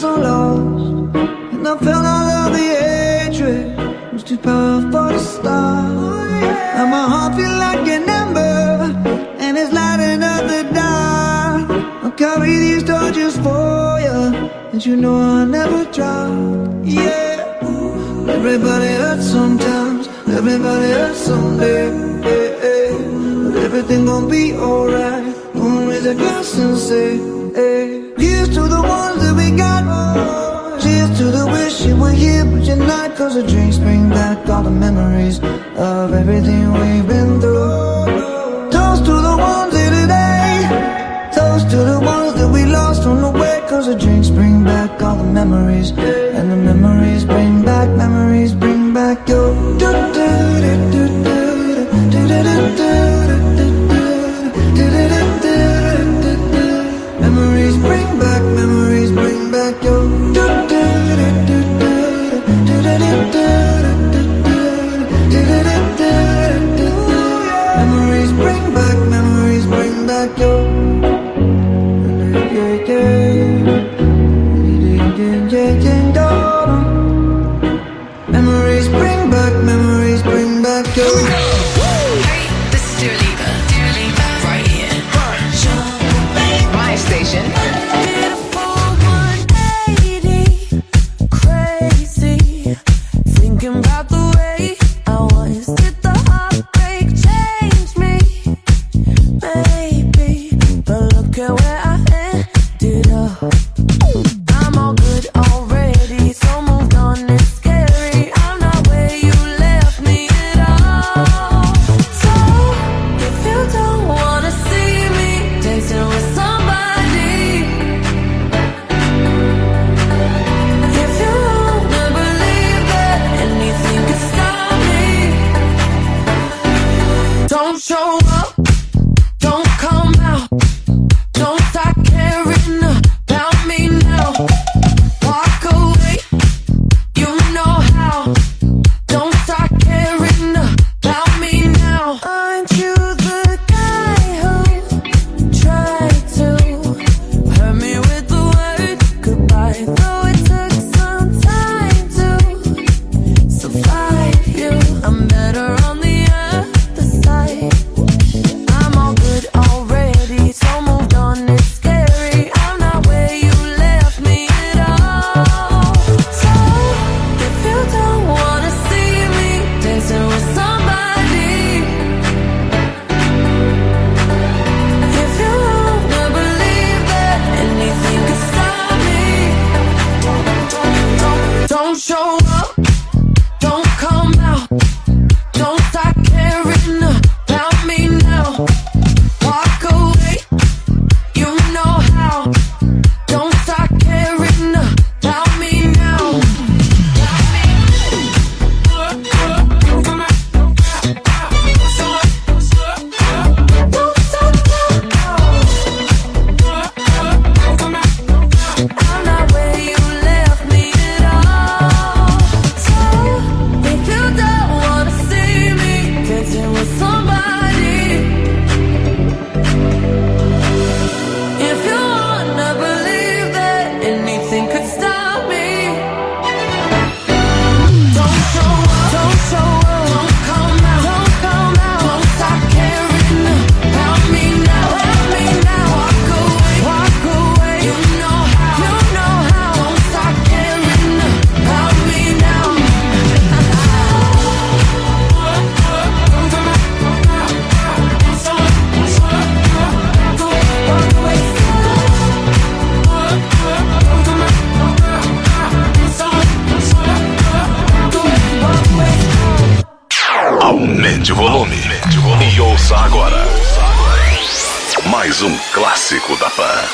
so lost, and I felt all of the hatred was too powerful to stop. And my heart feel like an ember, and it's lighting up the dark. I'll carry these torches for you, and you know I'll never drop. Yeah, everybody hurts sometimes, everybody hurts someday. But everything gon' be alright. Gonna raise a glass and say, hey, here's to the ones that we got. Cheers to the wish you were here but you're not. Cause the drinks bring back all the memories of everything we've been through. Toast to the ones here today, toast to the ones that we lost on the way. Cause the drinks bring back all the memories, and the memories bring back your memories bring back your memories bring back your memories bring back your. Hey, this is Dua Lipa. Dua Lipa, right here. My station. Crazy, thinking about the way I was. Did the heartbreak change me? Maybe, but look at where I ended up. I'm all good already, so moved on. It's scary. I'm not where you left me at all. So if you don't wanna see me dancing with somebody, if you wanna believe that anything could stop me, don't show up, don't come out, don't start caring about me now. Walk away, you know how. Don't start caring about me now. Aren't you the guy who tried to hurt me with the word goodbye? Though it took some time to survive you, I'm better on the other side. I'm all good already, so moved on. It's scary. I'm not where you left me at all. So if you don't wanna see me dancing with somebody, if you wanna believe that anything could stop me, don't show up, don't come out, don't start caring about me now. Walk away, you know how. Don't start caring about me now. Don't stop now. I'm not where you left me at all. So if you don't wanna see me dancing with somebody, if you wanna believe that anything could stop me, don't show up, don't come out, don't stop caring about me now, walk away, you know how, don't stop caring about me now. Aumente o volume e ouça agora mais um clássico da Pan.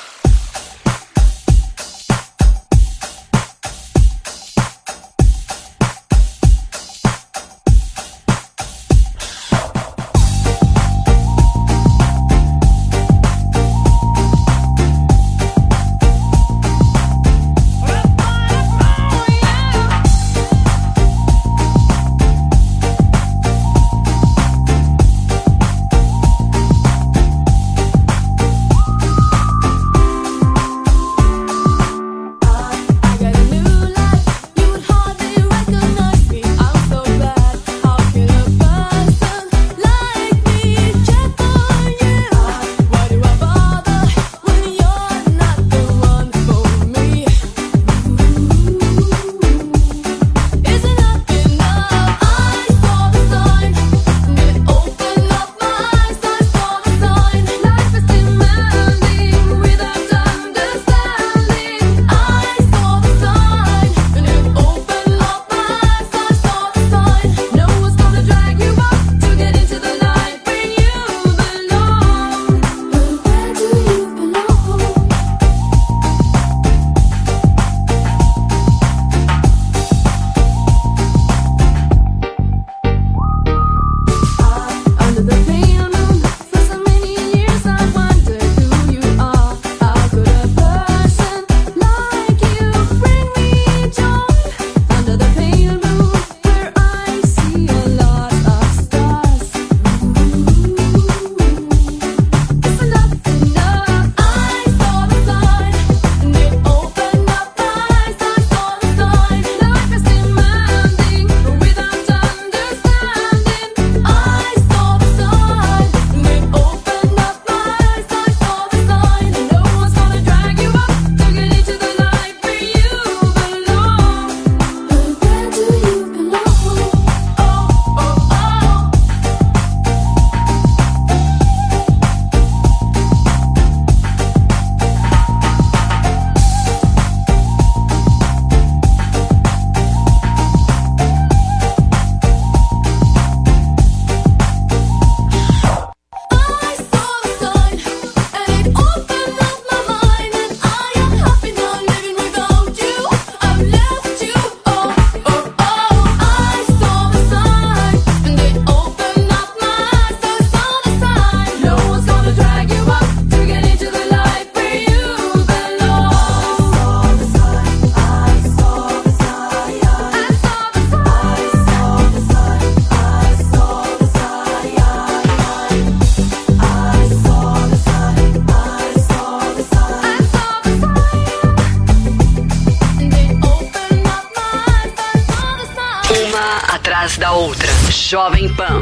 da outra. Jovem Pan.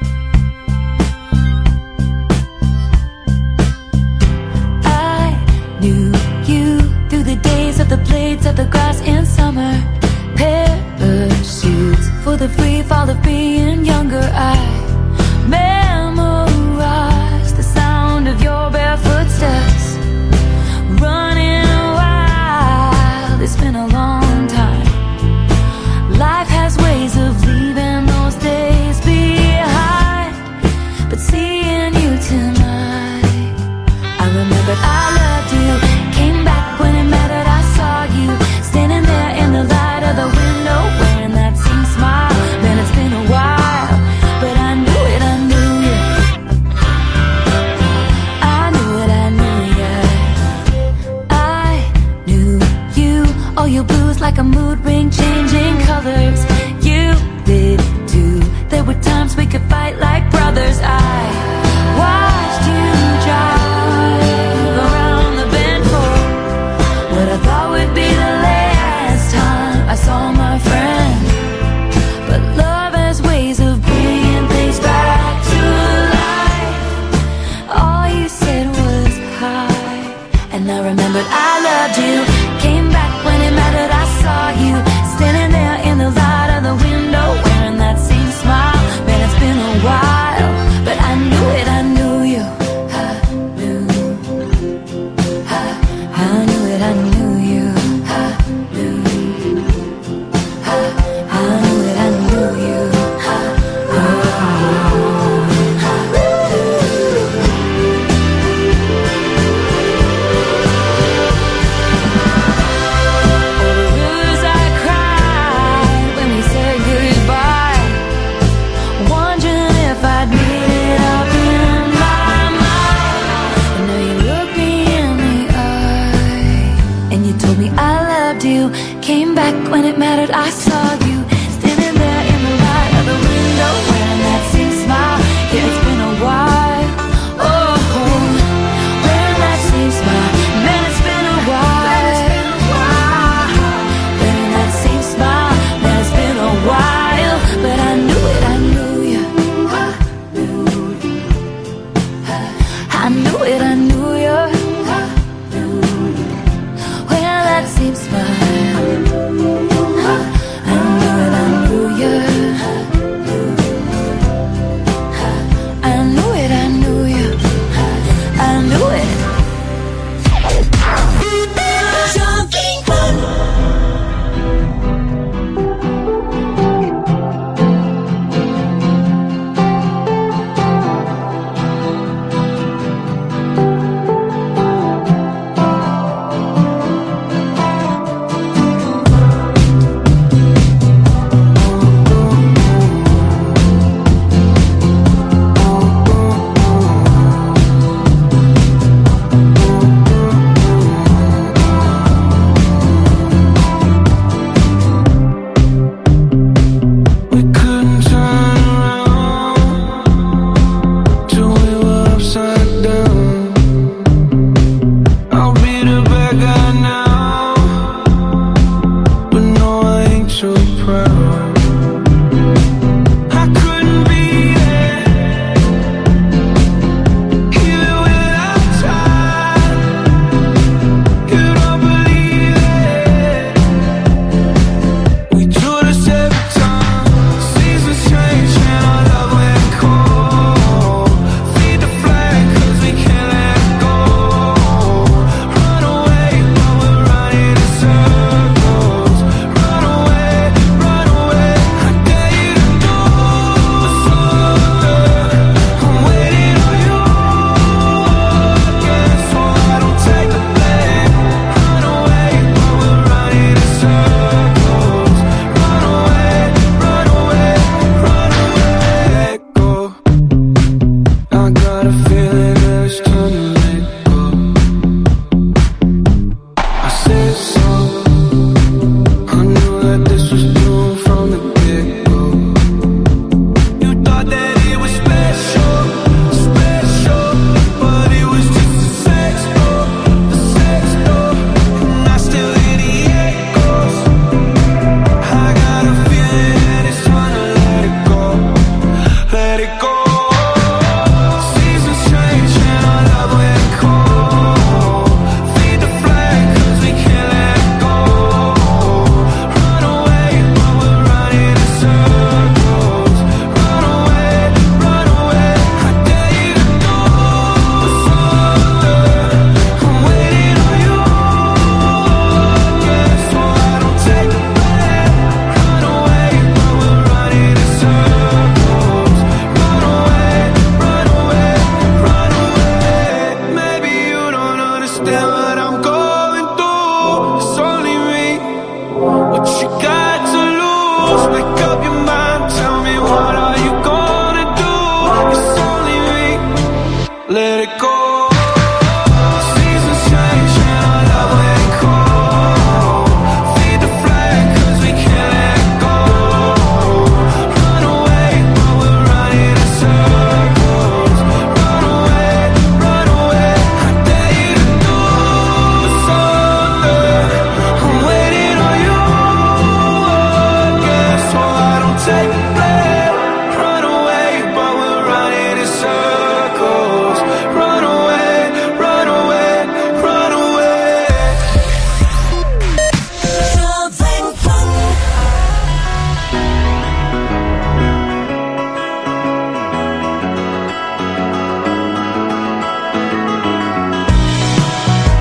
I knew you through the days of the blades of the grass in summer. Parachutes for the free fall of being younger. I memorized the sound of your barefoot steps. Running wild, it's been a long time. Life has ways of leaving those days behind. But seeing you tonight, I remembered I loved you. Came back when it mattered, I saw you standing there in the light of the window, wearing that same smile. Man, it's been a while, but I knew it, I knew you. I knew it, I knew you. I knew you. All your blues like a mood ring, changing colors. You did too. There were times we could fight like brothers. I watched you drive around the bend for what I thought would be the last time I saw my friend. But love has ways of bringing things back to life. All you said was hi, and I remembered I loved you. Came back when it mattered, I saw you standing there in the light of the window, wearing that same smile. Man, it's been a while, but I knew it, I knew you. I knew it, I knew you. I knew it, I knew you. Rivers I cried when we said goodbye, wondering if I'd made it up in my mind. And now you look me in the eye, and you told me I loved you. Came back when it mattered, I saw you standing there in the light of the window, wearing that same smile. Yeah, it's been a while. Oh, wearing that same smile. Man, it's been a while. Wearing that same smile. Man, it's been a while, but I knew it, I knew you. I knew it, I knew you. Well, that same smile. I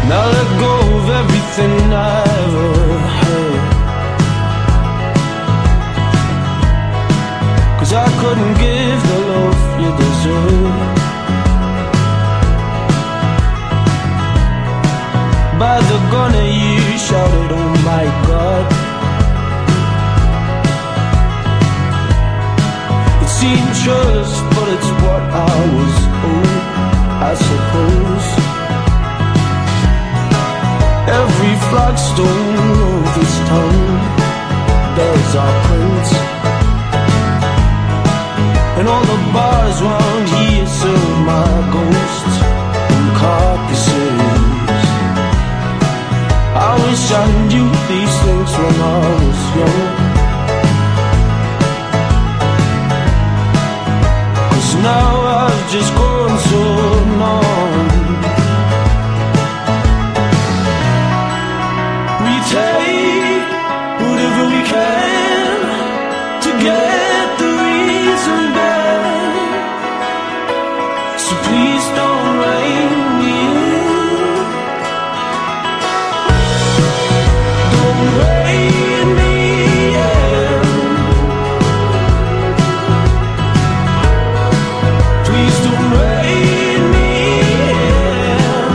Now let go of everything I ever had, 'cause I couldn't give the love you deserve. By the gun that you shouted, oh my God. It seemed just, but it's what I was owed, I suppose. Every flagstone of this town bears our prints, and all the bars round here serve my ghosts and carcasses. I wish I knew these things when I was young, 'cause now I've just grown so numb. We take whatever we can to get the reason back, so please don't rein me in. Don't rein me in. Please don't rein me in.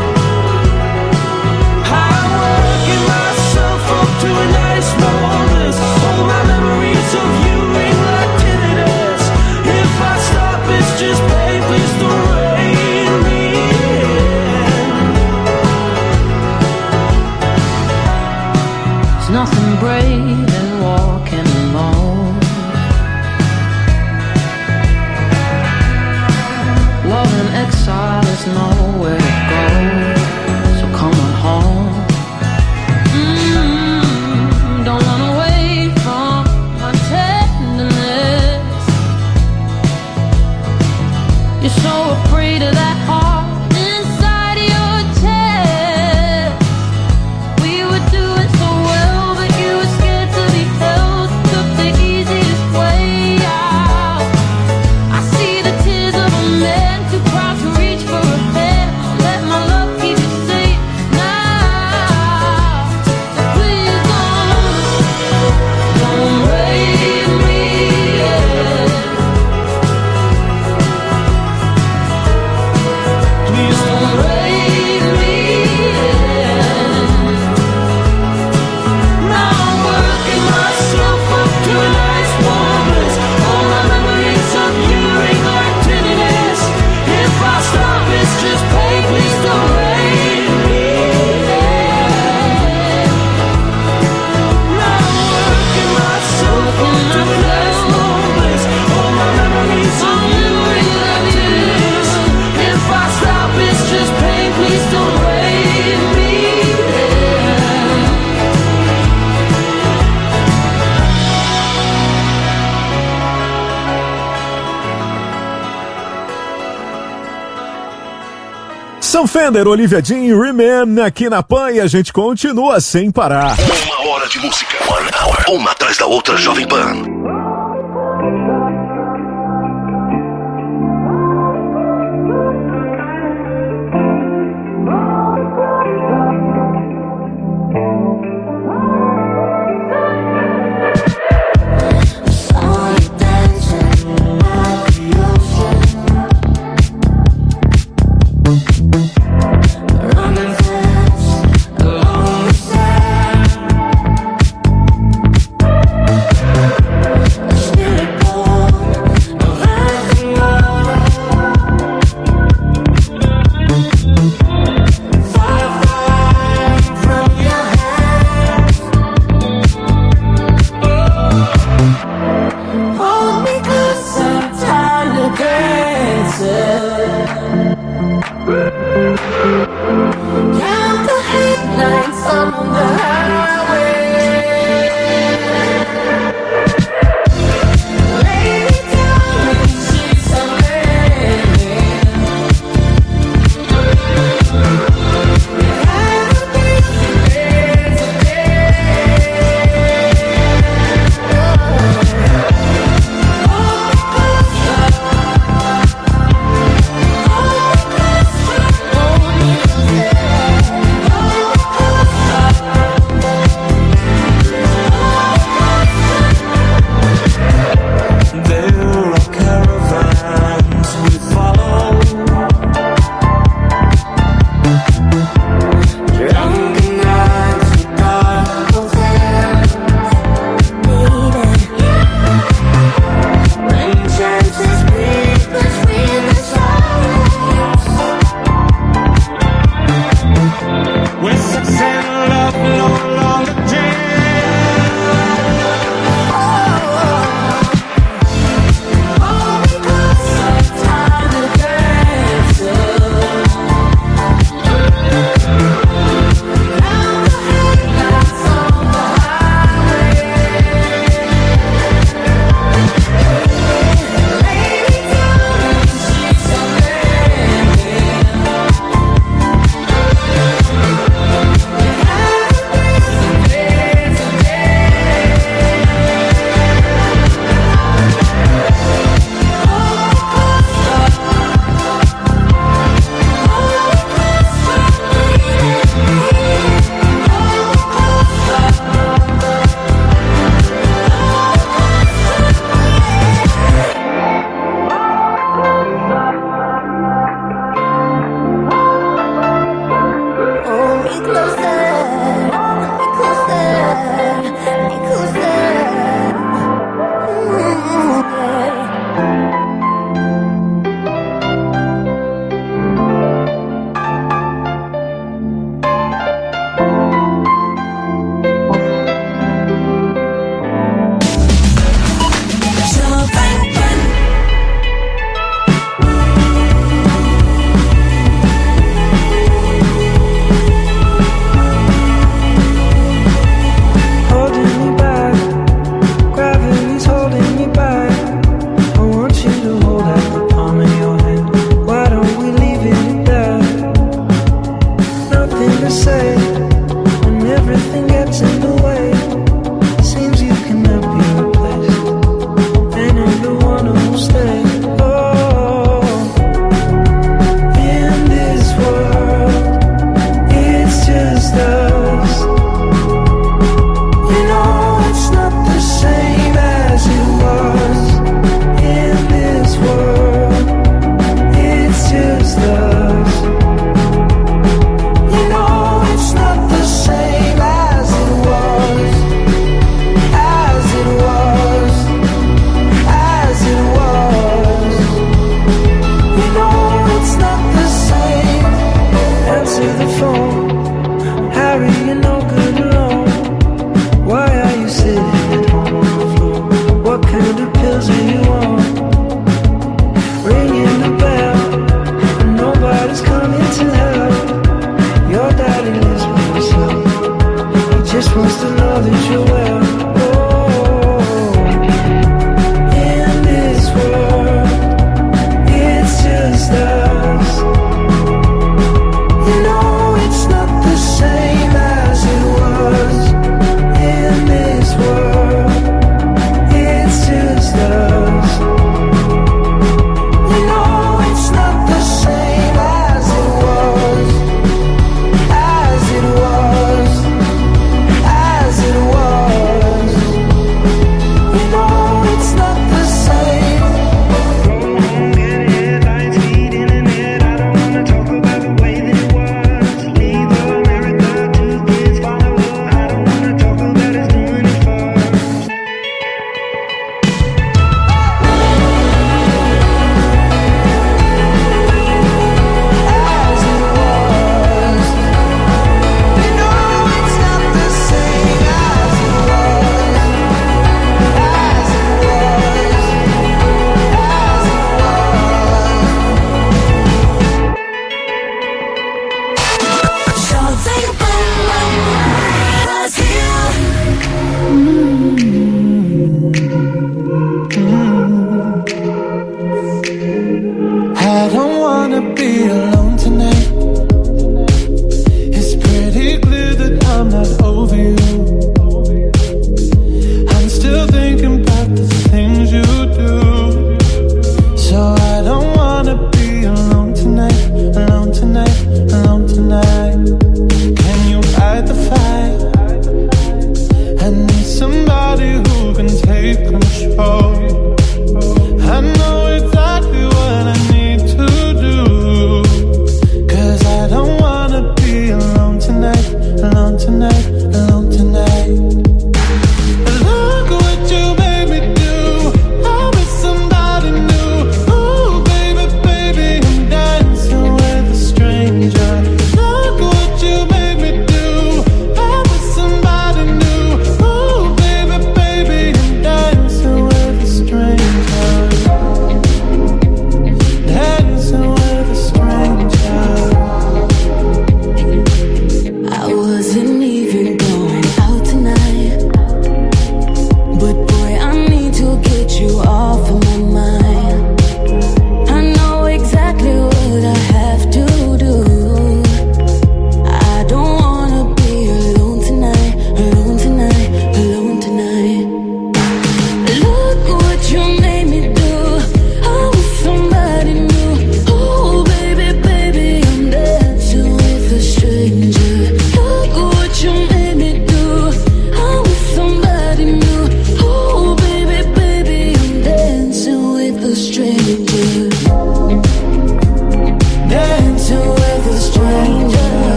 I'm working myself up to a nice moment. All my memories of you ring like tinnitus. If I stop, it's just pain. Please don't rein me in. There's nothing brave in walking alone. Love in exile is nowhere to go, so come on home. Don't run away from my tenderness. You're so afraid of that heart inside your chest. We were doing so well, but you were scared to be held. Took the easiest way out. I see the tears of a man too proud to reach for a pen. Let my love keep you safe now. So please don't raise me in. Please don't Raise me in. Now I'm working myself up to a nice moment. All my memories of you ring like tinnitus. If I stop, it's just pain. Please don't rein me in. Now I'm working myself up to a nice moment. All my memories of you ring like tinnitus. If I stop, it's just pain. Please don't rein me in. Sam Fender, Olivia Dean e Remain aqui na PAN e a gente continua sem parar. Uma hora de música. 1 hour. Uma atrás da outra, Jovem Pan. Running fast along the sand. As it was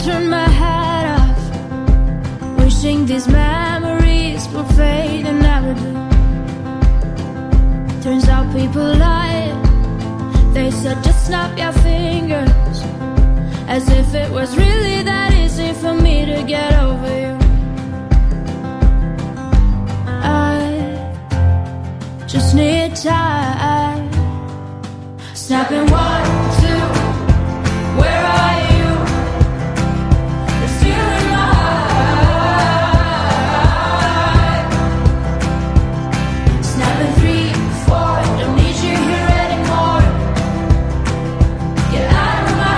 turn my hat off, wishing these memories will fade and never do. Turns out people lied. They said just snap your fingers, as if it was really that easy for me to get over you. I just need time. Snapping 1, 2, where are you? There's tear in my eye. Snapping 3, 4, don't need you here anymore. Get out of my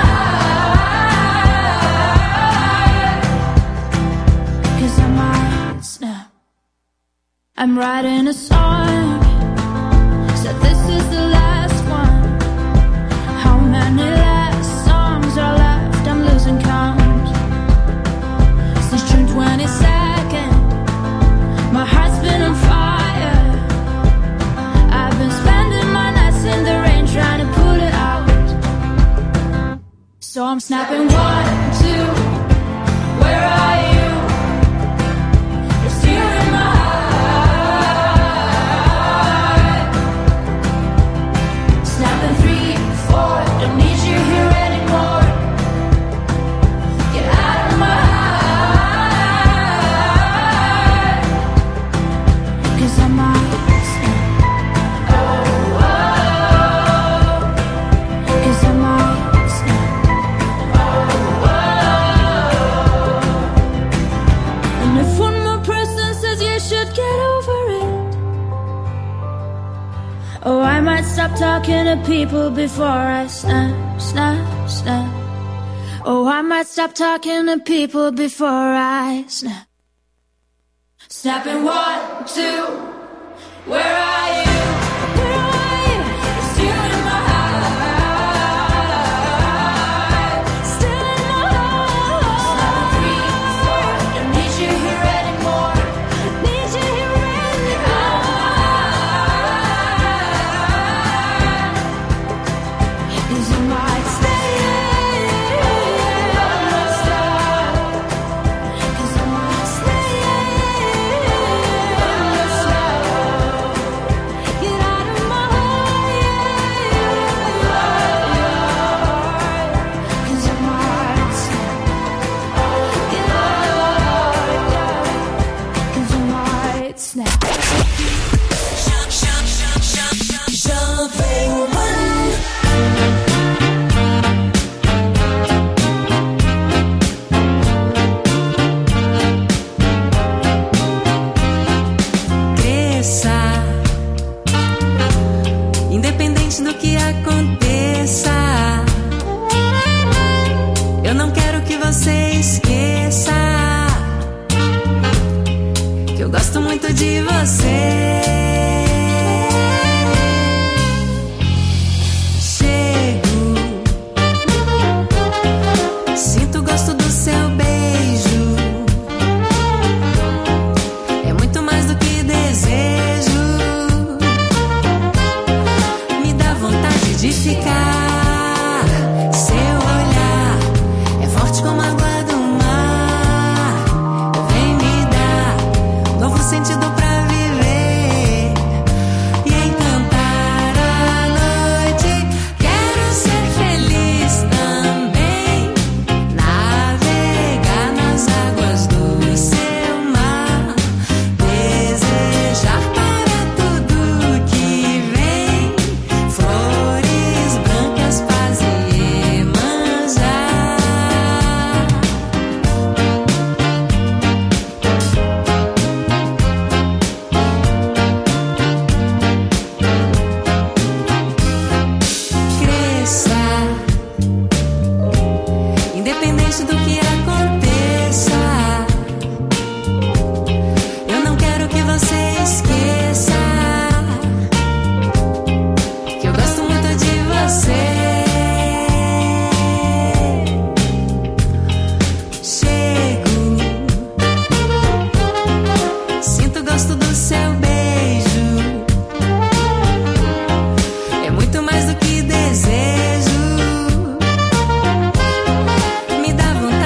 eye. 'Cause I might snap. I'm writing a song, said this is the last one. How many last songs are left? I'm losing count. Since June 22nd, my heart's been on fire. I've been spending my nights in the rain trying to put it out. So I'm snapping 1, 2, where are you? There's tear in my eye. Snapping 3, 4, don't need you here anymore. Get out of my eye. 'Cause I might snap. Oh, oh. 'Cause I might snap. Oh, oh. And if one more person says you should get over it, oh, I might stop talking to people before I snap, snap, snap. Oh, I might stop talking to people before I snap. Snapping 1, 2, where are you? Where are you? It's still in my eye. Still in my eye. Snapping 3, 4, don't need you here anymore. Need you here anymore. 'Cause I might stay. 'Cause I might stay. Get out of my heart. 'Cause I might stay. Get out. 'Cause I might snap. Jovem Pan. Cresça, independente do que aconteça. Eu não quero que você esqueça que eu gosto muito de você. Chego, sinto o gosto do seu beijo. É muito mais do que desejo. Me dá vontade de ficar. Seu olhar é forte como a água do mar. Vem me dar novo sentido pra viver e encantar a noite. Quero ser feliz também. Navegar nas águas do seu mar. Desejar para tudo que vem. Flores brancas, paz e Iemanjá. Cresça, independente do que aconteça. Eu não quero que você esqueça que eu gosto muito de você. Chego, sinto o gosto do seu beijo. É muito mais do que desejo. Me dá vontade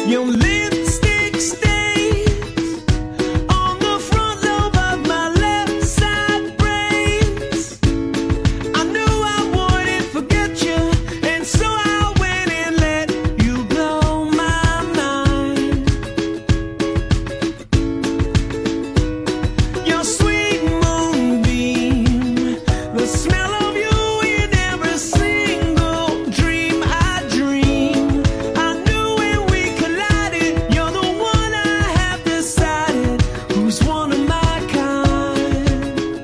Your lipstick stains on the front lobe of my left side brains. I knew I wouldn't forget you, and so I went and let you blow my mind. Your sweet moonbeam, the smell of you in every single dream I dream. I knew when we collided, you're the one I have decided who's one of my kind.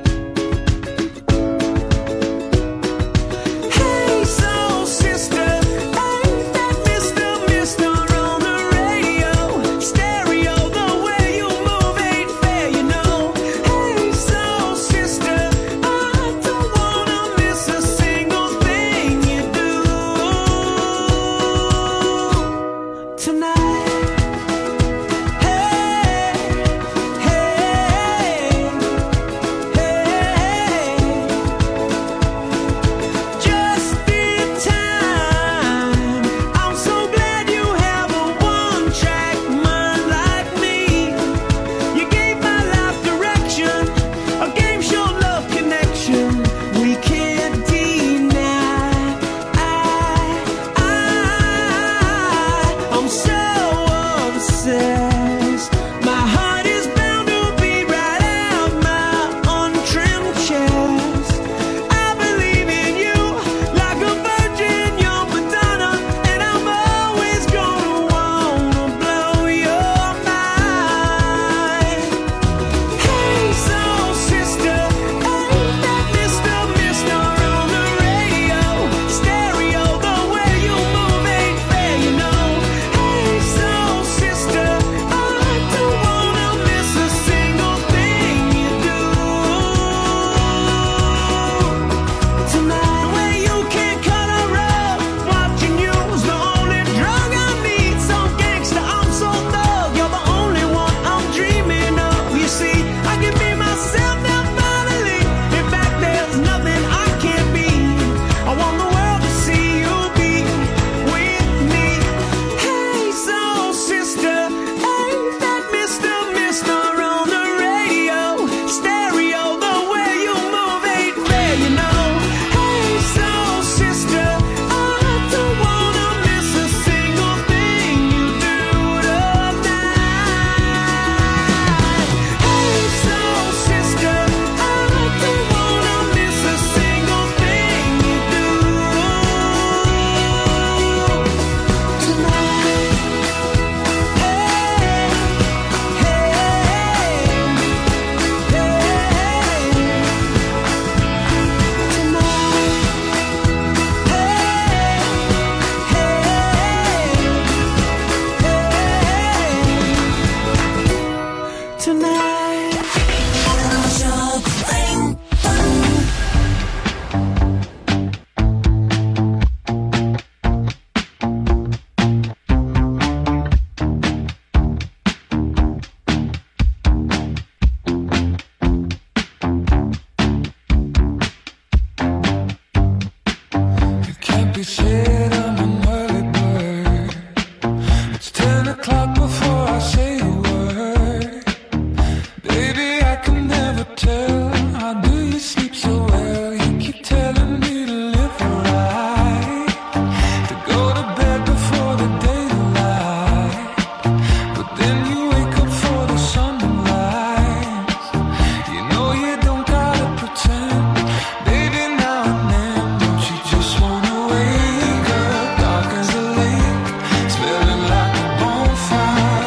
Hey, soul sister, ain't that Mr. on the radio? Stereo, the way you move ain't fair, you know. Hey, soul sister, I don't wanna miss a single thing you do tonight. Hey, hey, hey, just in time. I'm so glad you have a one-track mind like me. You gave my life direction, a game show love connection we can't deny. I'm so obsessed. My heart is bound to be right out my untrimmed chest. I believe in you like a virgin, you're Madonna, and I'm always gonna wanna blow your mind. Hey, soul sister, ain't that Mr. on the radio? Stereo, the way you move ain't fair, you know. Hey, soul sister, I don't wanna miss a single thing you do tonight. The way you can cut a rug, watching you's the only drug I need. So gangsta, I'm so thug, you're the only one I'm dreaming of. You see, I can be myself now finally. In fact, there's nothing I can't be. I want the world to see you be with me. Hey, soul sister, ain't that Mr. on the radio? Stereo, the way you move ain't fair, you know. Hey, soul sister, I don't wanna miss a single thing you do tonight. Hey, soul sister, I don't wanna miss a single thing you do tonight. Tonight. It can't be said I'm an early bird. It's 10 o'clock before I say a word. Baby, I can never tell. How do you sleep so well? You keep telling me to live right, to go to bed before the daylight. But then you wake up for the sunrise. You know you don't gotta pretend. Baby, now and then, don't you just wanna wake up dark as a lake, smelling like a bonfire?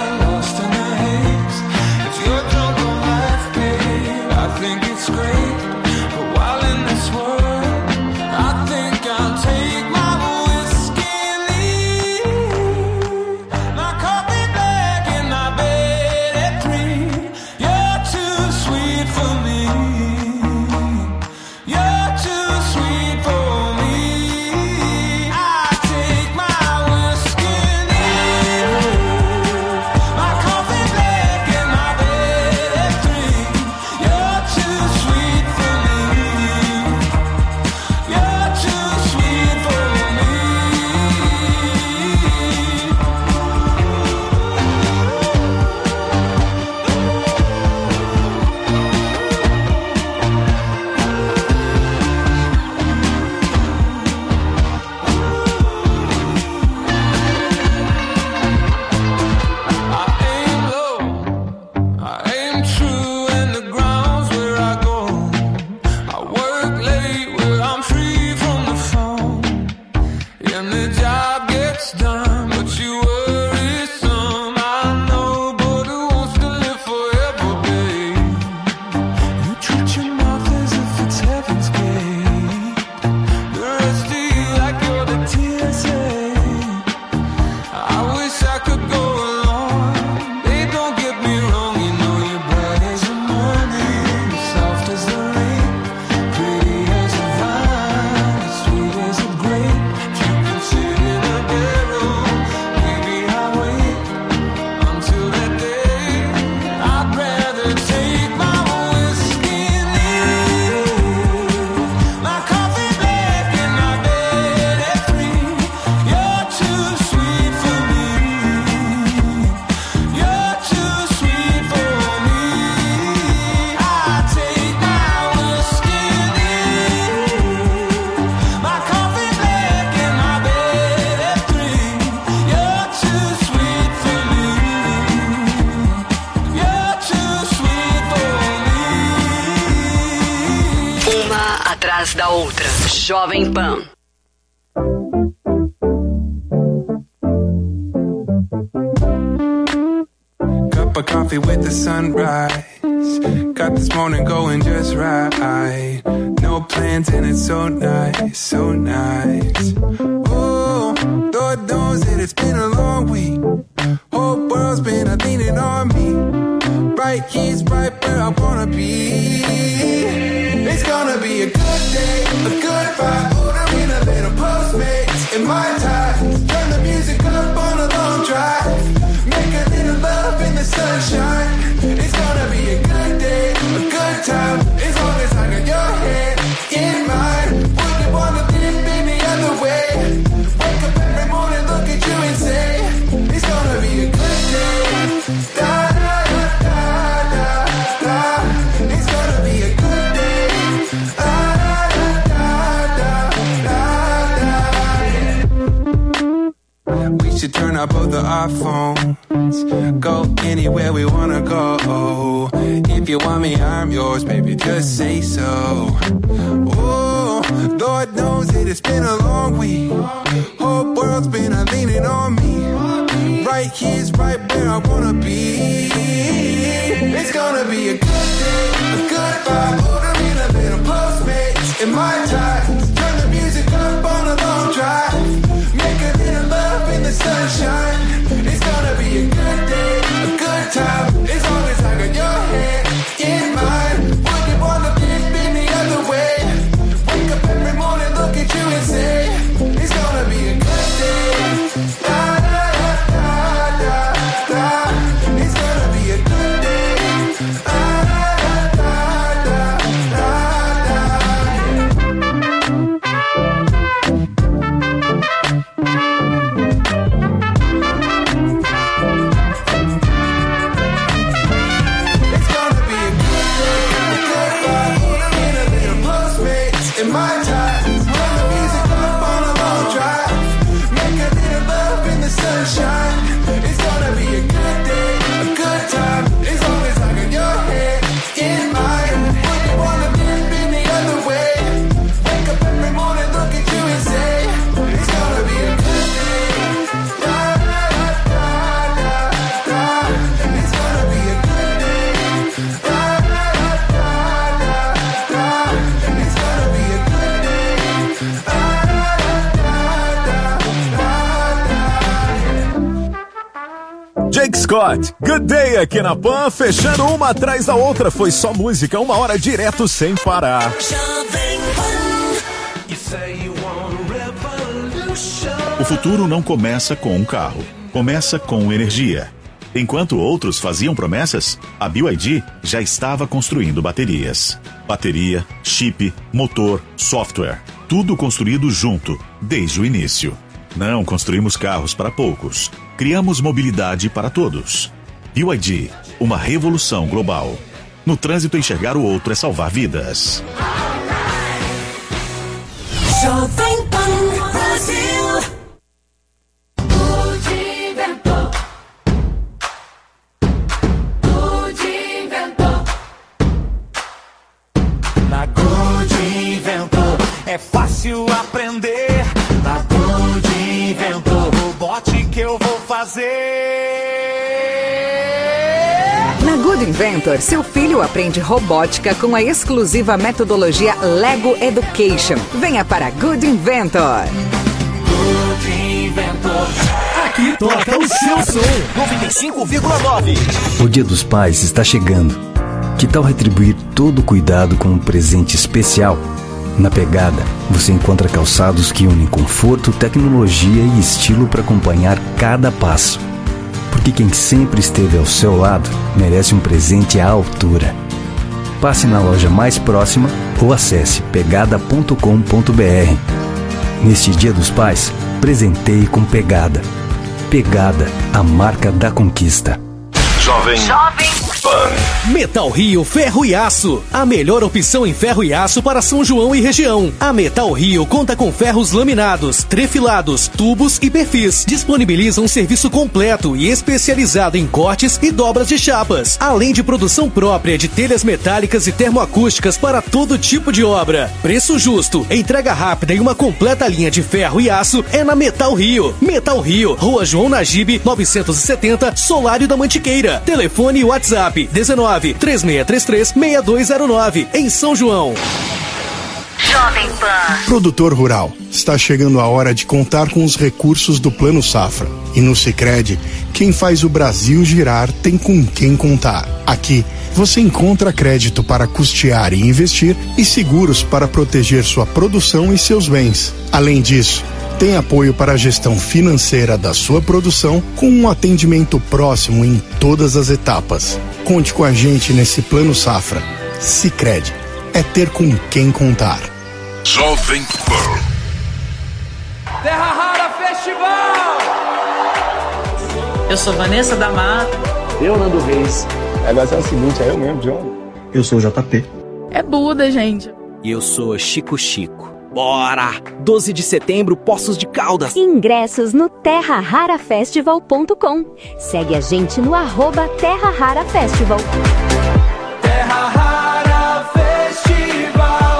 atrás da outra. Jovem Pan. Cup of coffee with the sunrise. Got this morning going just right. No plans and it's so nice, so nice. Oh, Lord knows that it's been a long week. Whole world's been leaning on me. Right here's right where I wanna be. It's gonna be a good day, a good vibe. Ordering a little Postmates in my time. Turn the music up on a long drive. Make a little love in the sunshine. It's gonna be a good day, a good time. As long as I got your hand in mine. Wouldn't wanna dip any other way. Wake up every morning, look at you and say, it's gonna be a good day. Da da da da da da. It's gonna be a good day. Da da da da da da. We should turn up both of our phones. Go anywhere we wanna go. If you want me, I'm yours, baby, just say so. Oh, Lord knows that it's been a long week. Whole world's been leaning on me. Right here's right where I wanna be. It's gonna be a good day, a good vibe. Ordering a little Postmates in my time. Turn the music up on a long drive. Make a little love in the sunshine. It's gonna be a good day, a good time. As long as I got your hand in mine. Wouldn't wanna dip any other way. Wake up every morning, look at you and say, it's gonna be a good day. Da da da da da da. It's gonna be a good day. Da da da da in my time, turn the music up on a long drive. Make a little love in the sunshine. It's gonna be a good day, a good time. As long as I got your hand in mine. Wouldn't wanna live any other way. Wake up every morning, look at you and say, it's gonna be a good day. Da da da da da. It's gonna be a good day. Da da da da da. It's gonna be a good day. Jake Scott, Good Day aqui na Pan, fechando uma atrás da outra. Foi só música, 1 hora direto sem parar. O futuro não começa com um carro, começa com energia. Enquanto outros faziam promessas, a BYD já estava construindo baterias. Bateria, chip, motor, software, tudo construído junto, desde o início. Não construímos carros para poucos, criamos mobilidade para todos. BYD, uma revolução global. No trânsito, enxergar o outro é salvar vidas. Jovem Pan Brasil. Na Good Inventor é fácil aprender. Na Good Inventor, robótica eu vou fazer. Na Good Inventor, seu filho aprende robótica com a exclusiva metodologia Lego Education. Venha para Good Inventor. Good Inventor. Aqui toca o seu som. 95,9. O Dia dos Pais está chegando. Que tal retribuir todo o cuidado com um presente especial? Na Pegada, você encontra calçados que unem conforto, tecnologia e estilo para acompanhar cada passo. Porque quem sempre esteve ao seu lado merece um presente à altura. Passe na loja mais próxima ou acesse pegada.com.br. Neste Dia dos Pais, presenteie com Pegada. Pegada, a marca da conquista. Jovem Pan. Metal Rio Ferro e Aço, a melhor opção em ferro e aço para São João e região. A Metal Rio conta com ferros laminados, trefilados, tubos e perfis. Disponibiliza um serviço completo e especializado em cortes e dobras de chapas, além de produção própria de telhas metálicas e termoacústicas para todo tipo de obra. Preço justo, entrega rápida e uma completa linha de ferro e aço é na Metal Rio. Metal Rio, Rua João Nagibe, 970, Solário da Mantiqueira. Telefone e WhatsApp 19 3633 6209 em São João. Jovem Pan. Produtor rural, está chegando a hora de contar com os recursos do Plano Safra. E no Sicredi, quem faz o Brasil girar tem com quem contar. Aqui, você encontra crédito para custear e investir e seguros para proteger sua produção e seus bens. Além disso, tem apoio para a gestão financeira da sua produção com um atendimento próximo em todas as etapas. Conte com a gente nesse Plano Safra. Sicredi, é ter com quem contar. Jovem Pan. Terra Rara Festival! Eu sou Vanessa da Mata. Eu, Nando Reis. Agora é o seguinte, é eu mesmo, John. Eu sou o JP. É Buda, gente. E eu sou Chico Chico. Bora! 12 de setembro, Poços de Caldas. Ingressos no terrararafestival.com. Segue a gente no @Terra Rara Festival. Terra Rara Festival.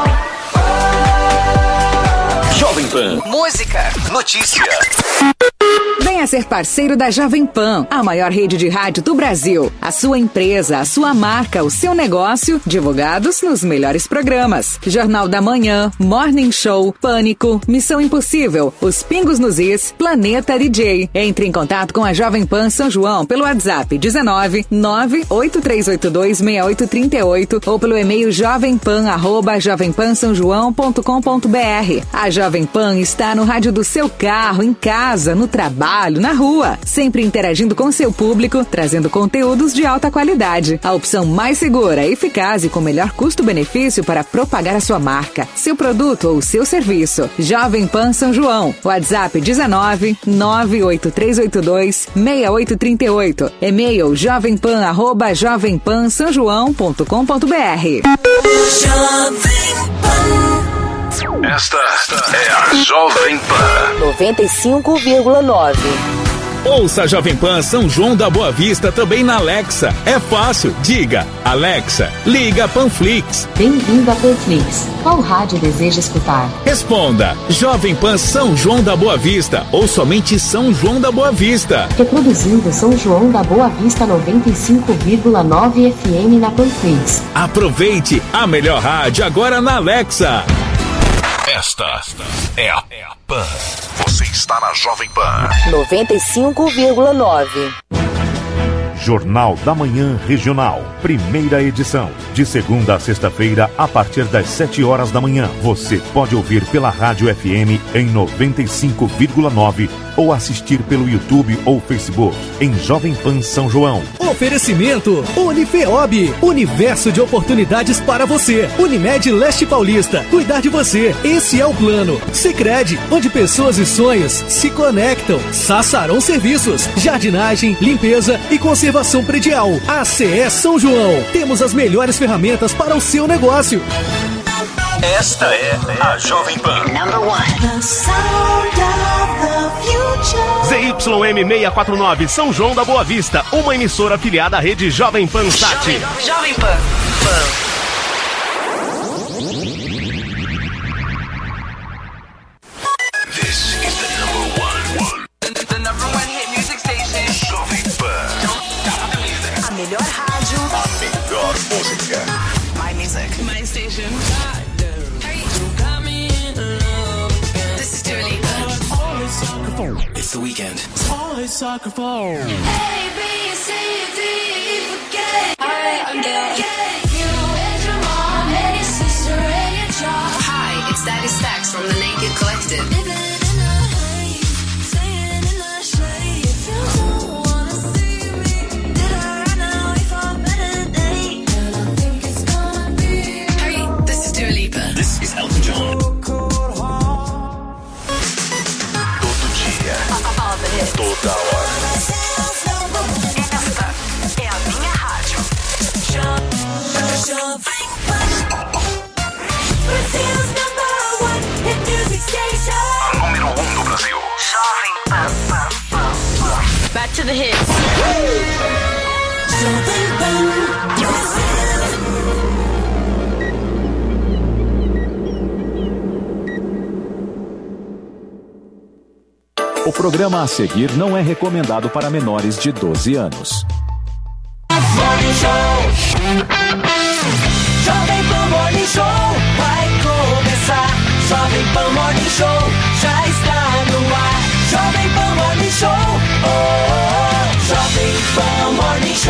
Jovem Pan. Música. Notícia. Venha ser parceiro da Jovem Pan, a maior rede de rádio do Brasil. A sua empresa, a sua marca, o seu negócio, divulgados nos melhores programas. Jornal da Manhã, Morning Show, Pânico, Missão Impossível, Os Pingos nos Is, Planeta DJ. Entre em contato com a Jovem Pan São João pelo WhatsApp 19 98382 6838 ou pelo e-mail jovempan@jovempansaojoão.com.br. A Jovem Pan está no rádio do seu carro, em casa, no trabalho, na rua, sempre interagindo com seu público, trazendo conteúdos de alta qualidade. A opção mais segura, eficaz e com melhor custo-benefício para propagar a sua marca, seu produto ou seu serviço. Jovem Pan São João. WhatsApp 19 98382 6838. E-mail jovempan@jovempansaojoão.com.br. Esta é a Jovem Pan 95,9. Ouça a Jovem Pan São João da Boa Vista também na Alexa. É fácil. Diga, Alexa, liga Panflix. Bem-vindo a Panflix. Qual rádio deseja escutar? Responda, Jovem Pan São João da Boa Vista ou somente São João da Boa Vista. Reproduzindo São João da Boa Vista 95,9 FM na Panflix. Aproveite a melhor rádio agora na Alexa. Esta é a Pan. Você está na Jovem Pan 95,9. Jornal da Manhã Regional, primeira edição, de segunda a sexta-feira, a partir das 7 horas da manhã. Você pode ouvir pela Rádio FM em 95,9 ou assistir pelo YouTube ou Facebook em Jovem Pan São João. Oferecimento Unifeob, universo de oportunidades para você. Unimed Leste Paulista, cuidar de você, esse é o plano. Sicredi, onde pessoas e sonhos se conectam. Sassarão Serviços, jardinagem, limpeza e conservação predial. ACE São João, temos as melhores ferramentas para o seu negócio. Esta é a Jovem Pan. Number 1. The sound of the future. ZYM 649, São João da Boa Vista, uma emissora afiliada à rede Jovem Pan Sat. Jovem Pan. This is the number one. The number 1 hit music station. Jovem Pan. Don't stop the music. A melhor rádio. A melhor música. My music. My station. It's the weekend. Always soccer phone. A, B, C, D, E, forget. I'm down. You and your mom and your sister and your job. Hi, it's Daddy Stacks from the Naked Collective. Living in the haze, staying in the shade. If you don't wanna see me, did I right now if I'm better day? And I think it's gonna be. Hey, this is Dua Lipa. This is Elton John. Toda hora. the hits. O programa a seguir não é recomendado para menores de 12 anos. Morning Show. Jovem Pan Morning Show vai começar. Jovem Pan Morning Show já está no ar. Jovem Pan Morning Show. Oh, oh, oh. Jovem Pan Morning Show.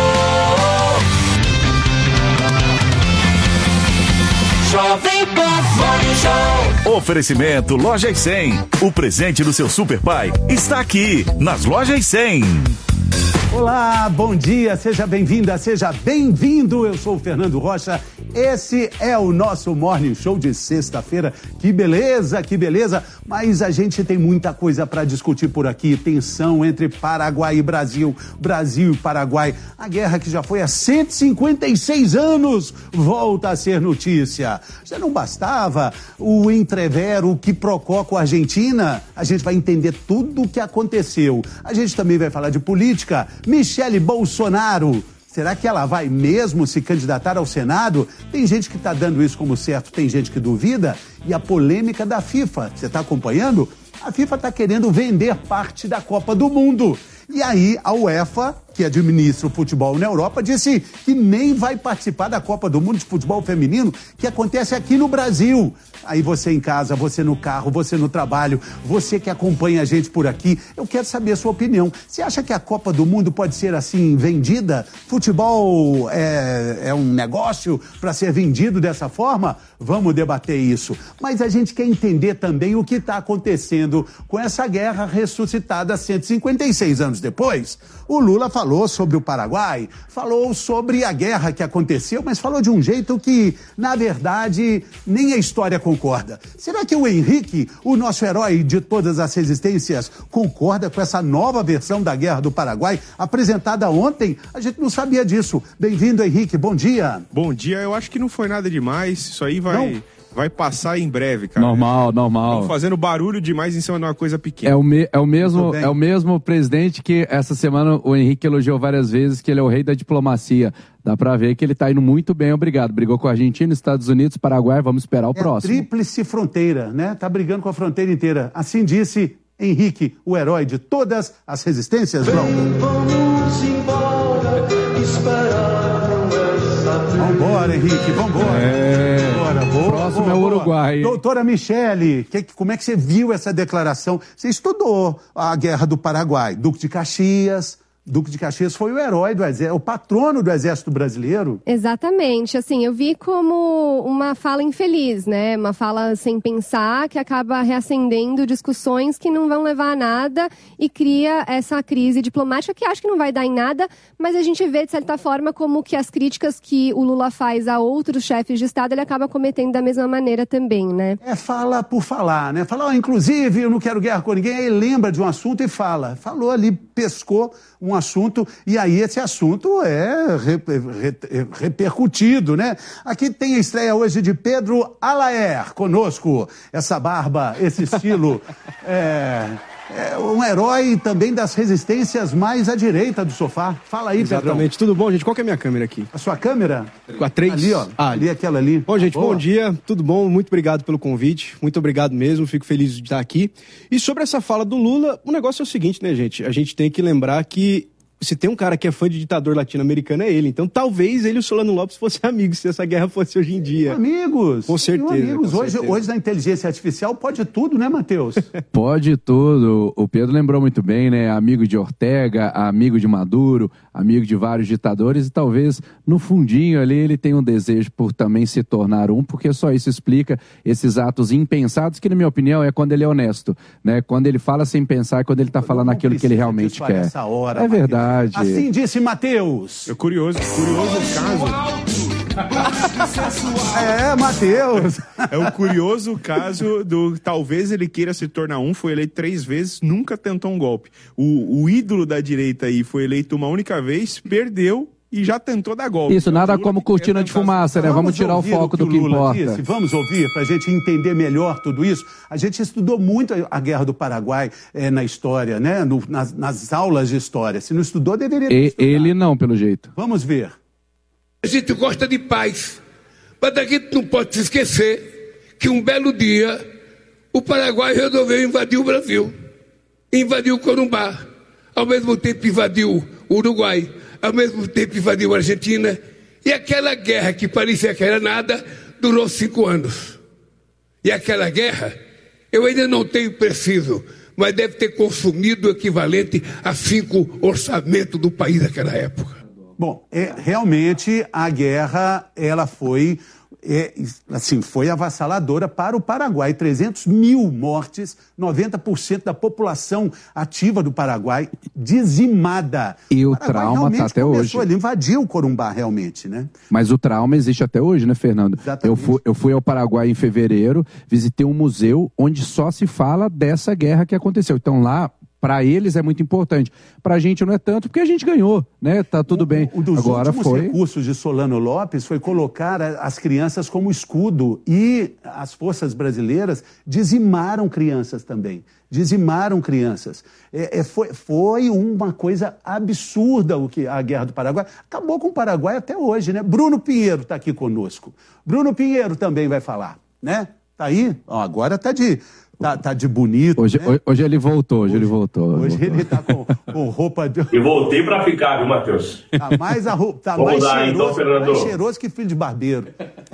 Jovem Pan Morning Show. Oferecimento Lojas 100. O presente do seu Super Pai está aqui nas Lojas 100. Olá, bom dia, seja bem-vinda, seja bem-vindo. Eu sou o Fernando Rocha. Esse é o nosso Morning Show de sexta-feira. Que beleza, que beleza. Mas a gente tem muita coisa para discutir por aqui. Tensão entre Paraguai e Brasil, Brasil e Paraguai. A guerra que já foi há 156 anos volta a ser notícia. Já não bastava o entrevero, o quiprocó com a Argentina? A gente vai entender tudo o que aconteceu. A gente também vai falar de política. Michele Bolsonaro, será que ela vai mesmo se candidatar ao Senado? Tem gente que está dando isso como certo, tem gente que duvida. E a polêmica da FIFA, você está acompanhando? A FIFA está querendo vender parte da Copa do Mundo. E aí a UEFA, que administra o futebol na Europa, disse que nem vai participar da Copa do Mundo de futebol feminino, que acontece aqui no Brasil. Aí você em casa, você no carro, você no trabalho, você que acompanha a gente por aqui, eu quero saber a sua opinião. Você acha que a Copa do Mundo pode ser assim vendida? Futebol é um negócio para ser vendido dessa forma? Vamos debater isso. Mas a gente quer entender também o que está acontecendo com essa guerra ressuscitada 156 anos depois. O Lula falou sobre o Paraguai, falou sobre a guerra que aconteceu, mas falou de um jeito que, na verdade, nem a história concorda. Será que o Henrique, o nosso herói de todas as resistências, concorda com essa nova versão da Guerra do Paraguai, apresentada ontem? A gente não sabia disso. Bem-vindo, Henrique, bom dia. Bom dia, eu acho que não foi nada demais, isso aí vai passar em breve, cara. Normal. Estão fazendo barulho demais em cima de uma coisa pequena. É o mesmo presidente que essa semana o Henrique elogiou várias vezes, que ele é o rei da diplomacia. Dá pra ver que ele tá indo muito bem, obrigado. Brigou com a Argentina, Estados Unidos, Paraguai, vamos esperar o próximo. Tríplice fronteira, né? Tá brigando com a fronteira inteira. Assim disse Henrique, o herói de todas as resistências, Bronco. Vamos embora, esperar essa. Vambora, Henrique, vambora. O próximo é o Uruguai. Doutora Michele, como é que você viu essa declaração? Você estudou a Guerra do Paraguai. Duque de Caxias foi o herói do exército, o patrono do exército brasileiro. Exatamente, assim, eu vi como uma fala infeliz, né? Uma fala sem pensar, que acaba reacendendo discussões que não vão levar a nada e cria essa crise diplomática que acho que não vai dar em nada, mas a gente vê, de certa forma, como que as críticas que o Lula faz a outros chefes de Estado, ele acaba cometendo da mesma maneira também, né? Fala por falar, né? Fala, inclusive, eu não quero guerra com ninguém, aí lembra de um assunto e fala. Falou ali, pescou um assunto, e aí esse assunto é repercutido, né? Aqui tem a estreia hoje de Pedro Alaer conosco. Essa barba, esse estilo, é um herói também das resistências mais à direita do sofá. Fala aí, Pedro. Exatamente, tudo bom, gente? Qual que é a minha câmera aqui? A sua câmera? Com a 3? Ali, ó. Ali, aquela ali. Bom, gente, bom dia, tudo bom? Muito obrigado pelo convite, muito obrigado mesmo, fico feliz de estar aqui. E sobre essa fala do Lula, o negócio é o seguinte, né, gente? A gente tem que lembrar que se tem um cara que é fã de ditador latino-americano, é ele. Então, talvez ele e o Solano Lopes fossem amigos, se essa guerra fosse hoje em dia. Amigos! Com certeza. Amigos. Com certeza. Hoje, na inteligência artificial, pode tudo, né, Matheus? Pode tudo. O Pedro lembrou muito bem, né? Amigo de Ortega, amigo de Maduro, amigo de vários ditadores, e talvez, no fundinho ali, ele tenha um desejo por também se tornar um, porque só isso explica esses atos impensados, que, na minha opinião, é quando ele é honesto, né? Quando ele fala sem pensar, quando ele tá falando aquilo que ele realmente quer. Essa hora, é verdade. Assim disse Matheus. É curioso caso. Matheus. É o curioso caso do talvez ele queira se tornar foi eleito 3 vezes, nunca tentou um golpe. O ídolo da direita aí foi eleito uma única vez, perdeu e já tentou dar golpe. Isso, nada como cortina de fumaça, né? Vamos tirar o foco do que importa. Vamos ouvir, para a gente entender melhor tudo isso. A gente estudou muito a Guerra do Paraguai na história, né? Nas aulas de história. Se não estudou, deveria ter estudado. Ele não, pelo jeito. Vamos ver. A gente gosta de paz, mas a gente não pode se esquecer que um belo dia o Paraguai resolveu invadir o Brasil. Invadiu o Corumbá, ao mesmo tempo invadiu o Uruguai, ao mesmo tempo invadiu a Argentina, e aquela guerra que parecia que era nada, durou 5 anos. E aquela guerra, eu ainda não tenho preciso, mas deve ter consumido o equivalente a 5 orçamentos do país naquela época. Bom, realmente a guerra, ela foi... foi avassaladora para o Paraguai. 300 mil mortes, 90% da população ativa do Paraguai dizimada. E o trauma está até hoje. Ele invadiu o Corumbá realmente, né? Mas o trauma existe até hoje, né, Fernando? Eu fui ao Paraguai em fevereiro, visitei um museu onde só se fala dessa guerra que aconteceu. Então lá... Para eles é muito importante. Para a gente não é tanto, porque a gente ganhou, né? Tá tudo bem. Agora últimos recursos de Solano Lopes foi colocar as crianças como escudo. E as forças brasileiras dizimaram crianças também. Dizimaram crianças. Foi uma coisa absurda a Guerra do Paraguai. Acabou com o Paraguai até hoje, né? Bruno Pinheiro está aqui conosco. Bruno Pinheiro também vai falar, né? Tá aí? Agora tá de bonito. Hoje ele voltou, Hoje ele tá com roupa de... E voltei pra ficar, viu, Matheus? Tá mais mais cheiroso que filho de barbeiro.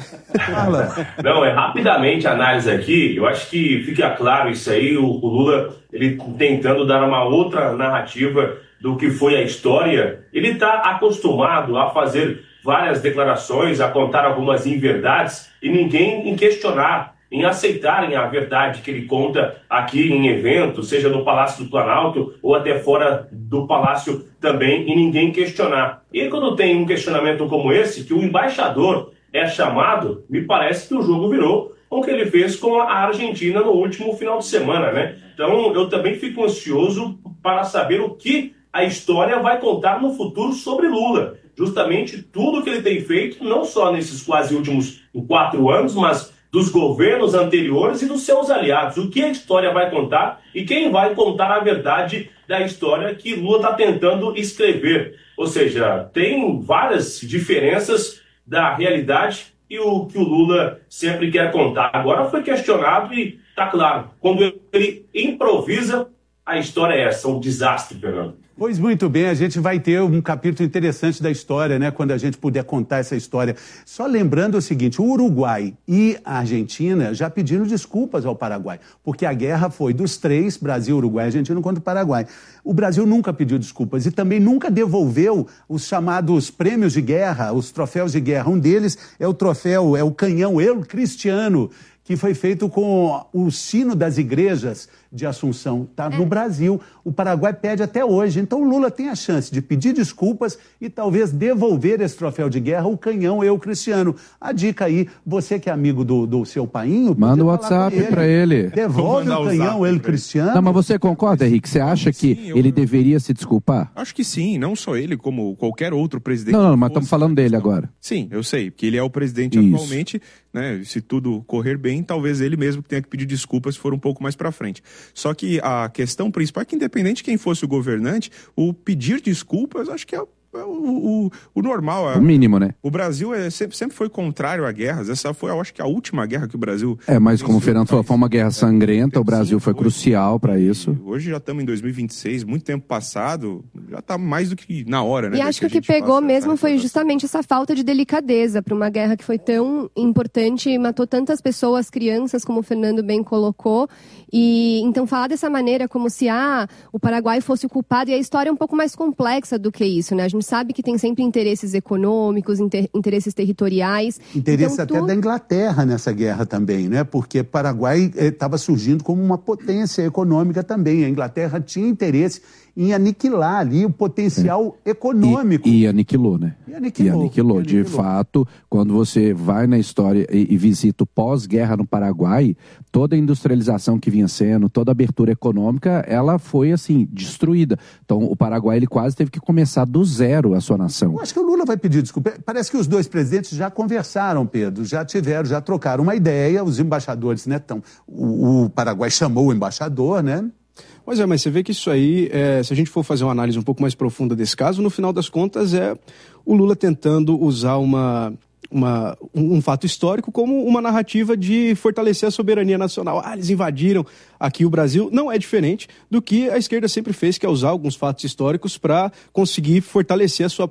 Fala. Não, rapidamente a análise aqui, eu acho que fica claro isso aí, o Lula, ele tentando dar uma outra narrativa do que foi a história. Ele tá acostumado a fazer várias declarações, a contar algumas inverdades e ninguém em questionar, em aceitarem a verdade que ele conta aqui em eventos, seja no Palácio do Planalto ou até fora do Palácio também, e ninguém questionar. E quando tem um questionamento como esse, que o embaixador é chamado, me parece que o jogo virou o que ele fez com a Argentina no último final de semana, né? Então eu também fico ansioso para saber o que a história vai contar no futuro sobre Lula. Justamente tudo que ele tem feito, não só nesses quase últimos 4 anos, mas dos governos anteriores e dos seus aliados. O que a história vai contar e quem vai contar a verdade da história que Lula está tentando escrever. Ou seja, tem várias diferenças da realidade e o que o Lula sempre quer contar. Agora foi questionado e está claro, quando ele improvisa, a história é essa, um desastre, Fernando. Pois muito bem, a gente vai ter um capítulo interessante da história, né? Quando a gente puder contar essa história. Só lembrando o seguinte, o Uruguai e a Argentina já pediram desculpas ao Paraguai, porque a guerra foi dos 3, Brasil, Uruguai e Argentina, contra o Paraguai. O Brasil nunca pediu desculpas e também nunca devolveu os chamados prêmios de guerra, os troféus de guerra. Um deles é o canhão El Cristiano, que foi feito com o sino das igrejas de Assunção, tá? No Brasil. O Paraguai pede até hoje. Então o Lula tem a chance de pedir desculpas e talvez devolver esse troféu de guerra, o canhão Eu Cristiano. A dica aí, você que é amigo do seu painho... Manda o WhatsApp pra ele. Devolve o canhão El Cristiano. Não, mas você concorda, Henrique? Você acha que ele deveria se desculpar? Acho que sim, não só ele, como qualquer outro presidente. Não, mas estamos falando dele agora. Sim, eu sei, porque ele é o presidente atualmente, né? Se tudo correr bem, talvez ele mesmo tenha que pedir desculpas se for um pouco mais pra frente. Só que a questão principal é que, independente de quem fosse o governante, o pedir desculpas, acho que é o normal. O mínimo, né? O Brasil sempre foi contrário a guerras. Essa foi, eu acho que a última guerra que o Brasil... mas como o Fernando falou, foi uma guerra sangrenta, o Brasil foi crucial para isso. Hoje já estamos em 2026, muito tempo passado, já está mais do que na hora, né? E acho que o que pegou mesmo foi justamente essa falta de delicadeza para uma guerra que foi tão importante e matou tantas pessoas, crianças, como o Fernando bem colocou. E então falar dessa maneira como se o Paraguai fosse o culpado, e a história é um pouco mais complexa do que isso, né? A gente sabe que tem sempre interesses econômicos, interesses territoriais. Interesse até da Inglaterra nessa guerra também, né? Porque o Paraguai estava surgindo como uma potência econômica também. A Inglaterra tinha interesse em aniquilar ali o potencial econômico. E aniquilou, né? E aniquilou. De fato, quando você vai na história e visita o pós-guerra no Paraguai, toda a industrialização que vinha sendo, toda a abertura econômica, ela foi, assim, destruída. Então, o Paraguai, ele quase teve que começar do zero a sua nação. Eu acho que o Lula vai pedir desculpa. Parece que os dois presidentes já conversaram, Pedro, já trocaram uma ideia, os embaixadores, né, o Paraguai chamou o embaixador, né? Pois é, mas você vê que isso aí, se a gente for fazer uma análise um pouco mais profunda desse caso, no final das contas é o Lula tentando usar um fato histórico como uma narrativa de fortalecer a soberania nacional. Eles invadiram aqui o Brasil. Não é diferente do que a esquerda sempre fez, que é usar alguns fatos históricos para conseguir fortalecer a sua